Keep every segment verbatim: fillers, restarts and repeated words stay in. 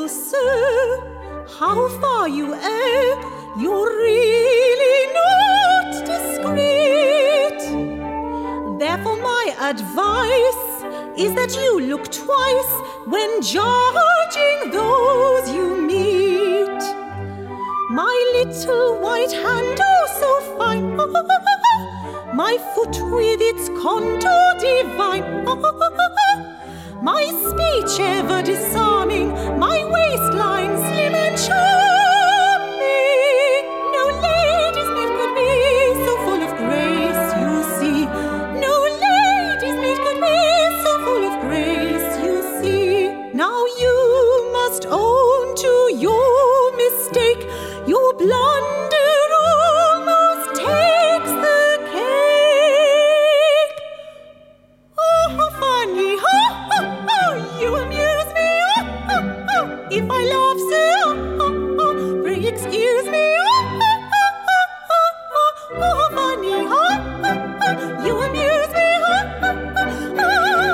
Oh, sir, how far you err, you're really not discreet. Therefore my advice is that you look twice when judging those you meet. My little white hand, oh so fine, my foot with its contour divine, my speech ever disarming, my waistline slim and charming. No lady's maid could be so full of grace, you see. No lady's maid could be so full of grace, you see. Now you must own to your mistake, your blunder almost takes the cake. Oh, how funny, oh, oh, oh, you amuse me, oh, oh, oh. If I laugh, sir, oh, oh, oh, pray excuse me, oh, oh, oh, oh, oh, oh, oh, how funny, oh, oh, oh, you amuse me, oh, oh, oh,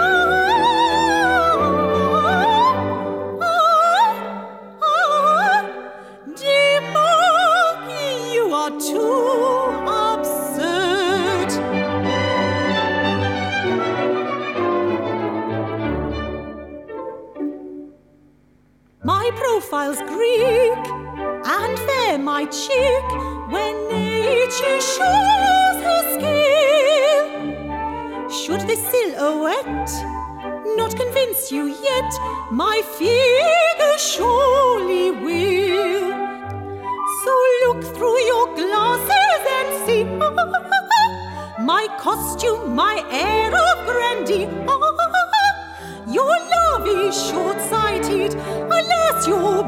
oh, oh, oh. Dear monkey, you are too absurd. My profile's Greek, and fair my cheek, when nature shows her skill. Should this silhouette not convince you yet, my figure surely will. So look through your glasses and see my costume, my air of grandeur. Your love is short-sighted, alas, you're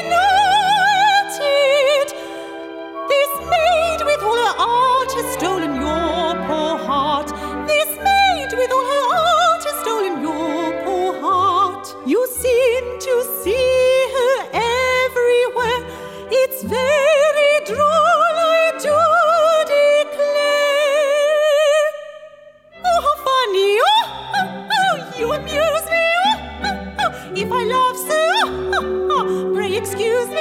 benighted. This maid with all her art has stolen your poor heart. This maid with all her art has stolen your poor heart. You seem to see her everywhere. It's very droll, I do declare. Oh, how funny, oh, oh, oh, you amuse me, oh, oh, oh. If I laugh, sir, oh, oh, oh, pray excuse me.